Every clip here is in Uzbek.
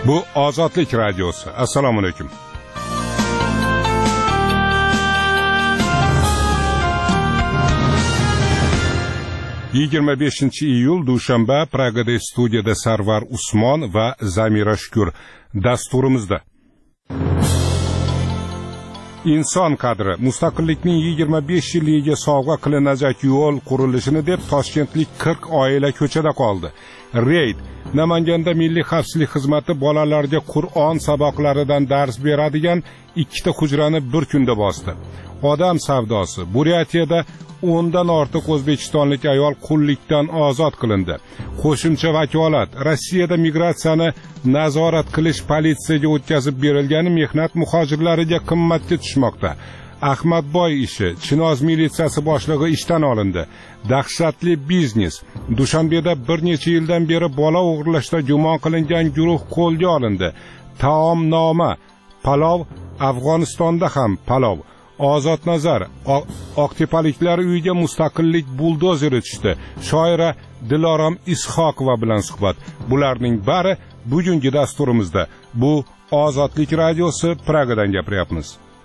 Bu Ozodlik radiosi. Assalomu alaykum. Yigirma 25-iyul dushanba Pragada studiyada Sarvar Usmon va Zamira Shukur dasturimizda. Inson qadri mustaqillikning 25 yilligiga sovg'a qilinajak yo'l qurilishini deb Toshkentlik 40 oila ko'chada qoldi. Reyd Namanganda Milliy xavfsizlik xizmati bolalarga Qur'on saboqlaridan dars beradigan ikkita hujrani bir kunda bosdi. Odam savdosi. Buryatiyada 10 dan ortiq o'zbekistonlik ayol qullikdan ozod qilindi. Qo'shimcha vakolat. Rossiyada migratsiyani nazorat qilish politsiyaga o'tkazib berilgani mehnat muhojirlariga qimmatga tushmoqda. Ahmadboy ishi. Chinoz militsiyasi boshlig'i ishdan olindi. Dahshatli biznes. Dushanbeda bir necha yildan beri bola o'g'irlashda gumon qilingan guruh qo'lga olindi. Taomnoma. Palov. Afg'onistonda ham palov. Ozod nazar. Oqtepaliklar uyiga mustaqillik buldozeri tushdi. Shoira Dilorom Ishoqova bilan suhbat. Bularning bari bugungi dasturimizda. Bu Ozodlik radiosi, Pragadan gapiryapmiz.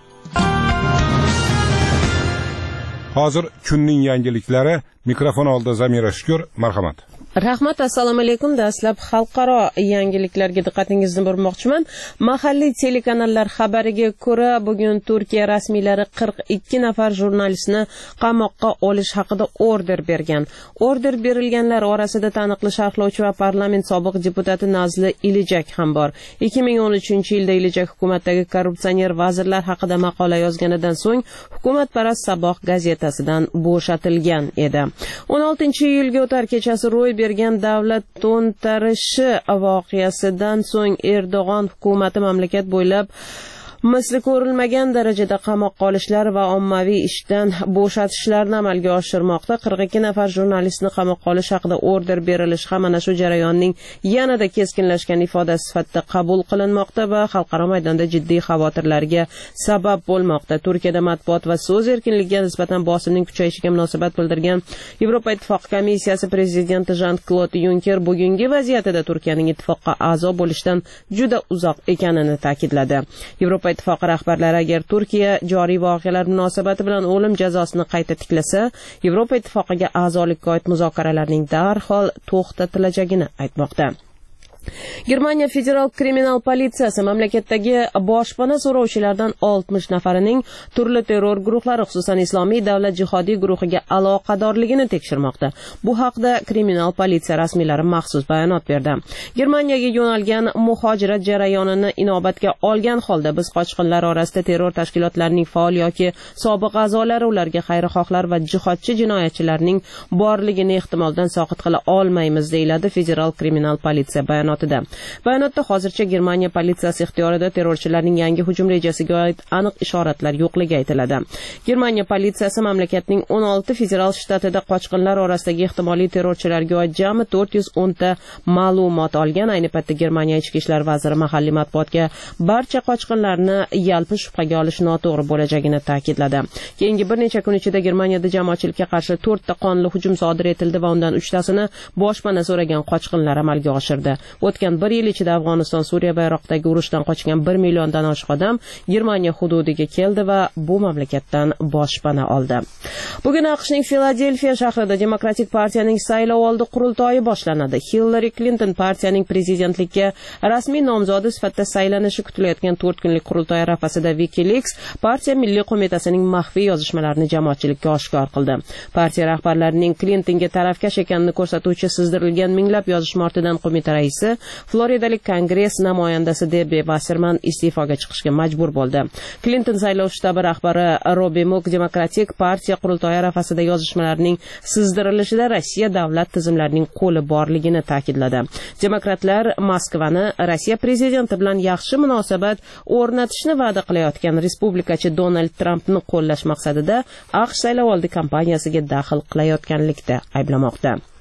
Hozir kunning yangiliklari. Mikrofon oldida Zamira Shukur, marhamat. Rahmat, assalomu alaykum. Dastlab xalqaro yangiliklarga diqqatingizni burmoqchiman. Mahalliy telekanallar xabariga ko'ra, bugun Turkiya rasmiylari 42 nafar jurnalistni qamoqqa olish haqida order bergan. Order berilganlar orasida taniqli sharhlovchi va parlament sobiq deputati Nazli Ilijak ham bor. 2013-yilda Ilijak hukumatdagi korrupsioner vazirlar haqida maqola yozganidan so'ng hukumatparast Saboq gazetasidan bo'shatilgan edi. 16-iyulga o'tar kechasi ro'y bergan davlat to'ntarishi voqeasidan so'ng Erdo'g'on hukumati mamlakat bo'ylab misli ko'rilmagan darajada qamoqqa olishlar va ommaviy ishdan bo'shatishlarni amalga oshirmoqda. 42 nafar jurnalistni qamoqqa olish haqida order berilishi ham mana shu jarayonning yanada keskinlashgan ifodasi sifatida qabul qilinmoqda va xalqaro maydonda jiddiy xavotirlarga sabab bo'lmoqda. Turkiyada matbuot va so'z erkinligiga nisbatan bosimning kuchayishiga munosabat bildirgan Yevropa Ittifoqi komissiyasi prezidenti Jean-Claude Juncker bugungi vaziyatida Turkiyaning ittifoqqa a'zo bo'lishdan juda uzoq ekanini ta'kidladi. Yevropa Ittifoqi rahbarlari agar Turkiya joriy voqealar munosabati bilan o'lim jazosini qayta tiklasa, Yevropa Ittifoqiga a'zolikka oid muzokaralarning darhol to'xtatilajagini aytmoqda. Germaniya federal kriminal politsiyasi mamlakatdagi boshpana so'rovchilardan 60 nafarining turli terror guruhlari, xususan Islomiy davlat jihodiy guruhiga aloqadorligini tekshirmoqda. Bu haqda kriminal politsiya rasmiylari maxsus bayonot berdi. Germaniyaga yo'nalgan muhojirat jarayonini inobatga olgan holda biz qochqinlar orasida terror tashkilotlarining faol yoki sobiq a'zolari, ularga xayrixohlar va jihodchi jinoyatchilarning borligini ehtimoldan soqit qila olmaymiz, deyiladi federal kriminal politsiya bayonotida. Bayonotda hozircha Germaniya politsiyasi ixtiyorida terrorchilarning yangi hujum rejasiga oid aniq ishoratlar yo'qligi aytiladi. Germaniya politsiyasi mamlakatning 16 federal shtatida qochqinlar orasidagi ehtimoliy terrorchilarga oid jami 410 ta ma'lumot olgan. Ayni paytda Germaniya ichki ishlar vaziri mahalliy matbuotga barcha qochqinlarni yalpi shubhaga olish noto'g'ri bo'lajagini ta'kidladi. Keyingi bir necha kun ichida Germaniyada jamoatchilikka qarshi 4 ta qonli hujum sodir etildi va undan 3 tasini boshpana so'ragan qochqinlar amalga oshirdi. O'tgan bir yil ichida Afg'oniston, Suriya va Iroqdagi urushdan qochgan 1 milliondan oshiq odam Germaniya hududiga keldi va bu mamlakatdan boshpana oldi. Bugun AQShning Filadelfiya shahrida Demokratik partiyaning saylovoldi qurultoyi boshlanadi. Hillary Clinton partiyaning prezidentlikka rasmiy nomzodi sifatida saylanishi kutilayotgan 4 kunlik qurultoy arafasida WikiLeaks partiya milliy qo'mitasining maxfiy yozishmalarini jamoatchilikka oshkor qildi. Partiya rahbarlarining Clintonga tarafkash ekanini ko'rsatuvchi sizdirilgan minglab yozishma ortidan qo'mita raisi Floridalik Kongress namoyandasi Debbie Wasserman iste'foga chiqishga majbur bo'ldi. Clinton saylov shtabi rahbari Robbie Mook Demokratik partiya qurultoyi arafasida yozishmalarning sizdirilishida Rossiya davlat tizimlarining qo'li borligini ta'kidladi. Demokratlar Moskvani Rossiya prezidenti bilan yaxshi munosabat o'rnatishni va'da qilayotgan respublikachi Donald Trampni qo'llash maqsadida AQSh saylovoldi kampaniyasiga daxl qilayotganlikda ayblamoqda.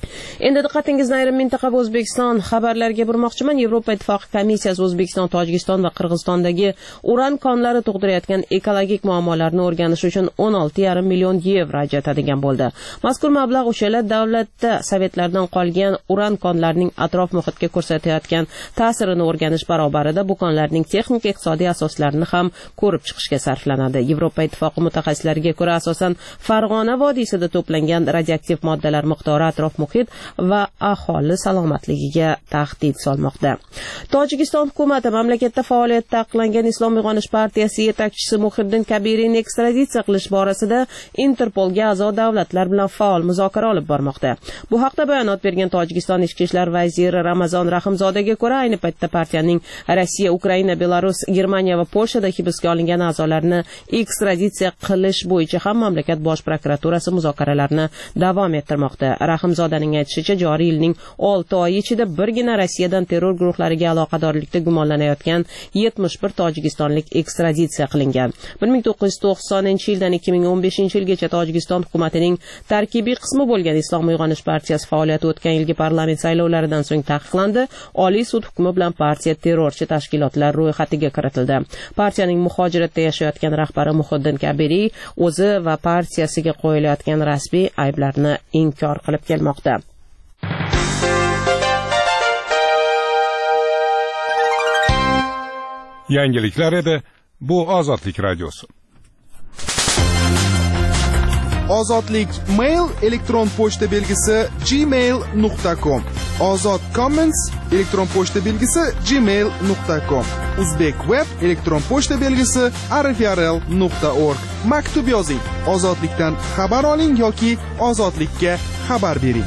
Endi diqqatingizni ayrim mintaqa va O'zbekiston xabarlariga burmoqchiman. Yevropa Ittifoqi komissiyasi O'zbekiston, Tojikiston va Qirg'izistondagi uran konlari tug'dirayotgan ekologik muammolarni o'rganish uchun 16,5 million yevro ajratadigan bo'ldi. Mazkur mablag' o'sha yil davlatda sovetlardan qolgan uran konlarining atrof muhitga ko'rsatayotgan ta'sirini o'rganish barobarida bu konlarning texnik iqtisodiy asoslarini ham ko'rib chiqishga sarflanadi. Yevropa Ittifoqi mutaxassislariga ko'ra, asosan Farg'ona vodiysida to'plangan radioaktiv moddalar miqdori atrof muhit va aholi salomatligiga tahdid solmoqda. Tojikiston hukumati mamlakatda faoliyati taqiqlangan Islom uyg'onish partiyasi yetakchisi Muhiddin Kabiriyni ekstraditsiya qilish borasida Interpolga a'zo davlatlar bilan faol muzokara olib bormoqda. Bu haqda bayonot bergan Tojikiston ichki ishlar vaziri Ramazon Rahimzodaga ko'ra, ayni paytda partiyaning Rossiya, Ukraina, Belarus, Germaniya va Polshada hibsga olingan a'zolarini ekstraditsiya qilish bo'yicha ham mamlakat bosh prokuraturasi muzokaralarni davom ettirmoqda. Rahimzodaning aytishicha, joriy yilning 6 oyi ichida birgina Rossiyadan terror guruhlariga aloqadorlikda gumonlanayotgan 71 tojikistonlik ekstraditsiya qilingan. 1990-yildan 2015-yilgacha Tojikiston hukumatining tarkibiy qismi bo'lgan Islom uyg'onish partiyasi faoliyati o'tgan yilgi parlament saylovlaridan so'ng taqiqlandi. Oliy sud hukmi bilan partiya terrorchi tashkilotlar ro'yxatiga kiritildi. Partiyaning muhojiratda yashayotgan rahbari Muhiddin Kabiriy o'zi va partiyasiga qo'yilayotgan rasmiy ayblarni inkor qilib kelmoqda. Yangiliklar edi. Bu Ozodlik radiosi. Ozodlik mail elektron pochta belgisi gmail.com. Ozod comments elektron pochta belgisi gmail.com. Uzbek web elektron pochta belgisi rfrl.org. Maktub yozing. Ozodlikdan xabar oling yoki ozodlikka xabar bering.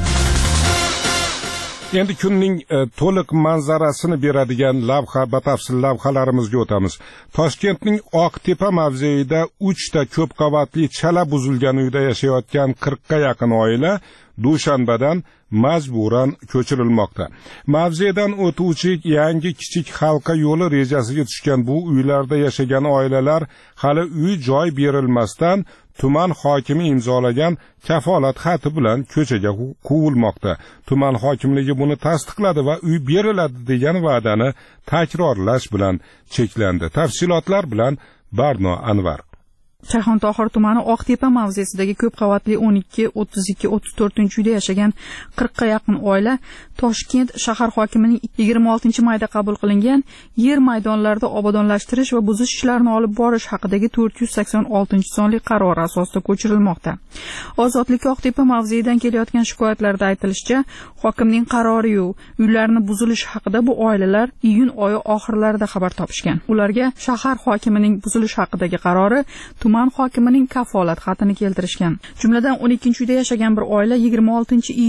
Endi kunning to'liq manzarasini beradigan lavha batafsil lavhalarimizga o'tamiz. Toshkentning Oqtepa mavzeida 3 ta ko'p qavatli chala buzilgan uyda yashayotgan 40 ga yaqin oila Dushanbadan majburan ko'chirilmoqda. Mavzedan o'tuvchi yangi kichik halqa yo'li rejasiga tushgan bu uylarda yashagan oilalar hali uy joy berilmasdan tuman hokimi imzolagan kafolat xati bilan ko'chaga quvilmoqda. Tuman hokimligi buni tasdiqladi va uy beriladi degan va'dani takrorlash bilan cheklandi. Tafsilotlar bilan Barno Anvar. Shayxontohur tumani Oqtepa mavzesidagi ko'p qavatli 12, 32, 34-uyda yashagan 40 ga yaqin oila Toshkent shahar hokimining 26-mayda qabul qilingan yer maydonlarida obodonlashtirish va buzish ishlarini olib borish haqidagi 486-sonli qaror asosida ko'chirilmoqda. Ozodlik Oqtepa mavzeidan kelayotgan shikoyatlarda aytilishicha, hokimning qarori-yu uylarni buzilish haqida bu oilalar iyun oyi oxirlarida xabar topishgan. Ularga shahar hokimining buzilish haqidagi qarori tuman hokimining kafolat xatini keltirishgan. Jumladan 12-uyda yashagan bir oila 26